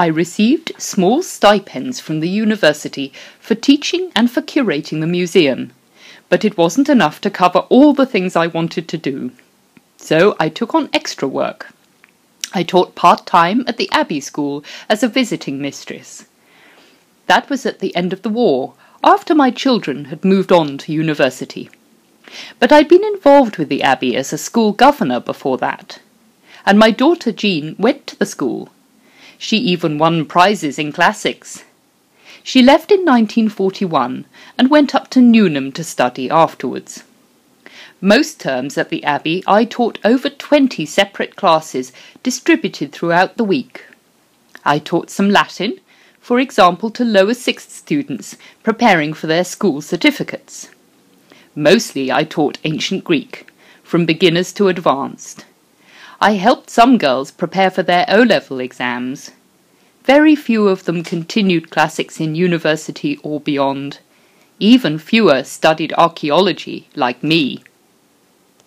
I received small stipends from the university for teaching and for curating the museum, but it wasn't enough to cover all the things I wanted to do. So I took on extra work. I taught part-time at the Abbey School as a visiting mistress. That was at the end of the war, after my children had moved on to university. But I'd been involved with the Abbey as a school governor before that, and my daughter Jean went to the school. She even won prizes in classics. She left in 1941 and went up to Newnham to study afterwards. Most terms at the Abbey I taught over 20 separate classes distributed throughout the week. I taught some Latin, for example to lower sixth students preparing for their school certificates. Mostly I taught ancient Greek, from beginners to advanced. I helped some girls prepare for their O-level exams. Very few of them continued classics in university or beyond. Even fewer studied archaeology, like me.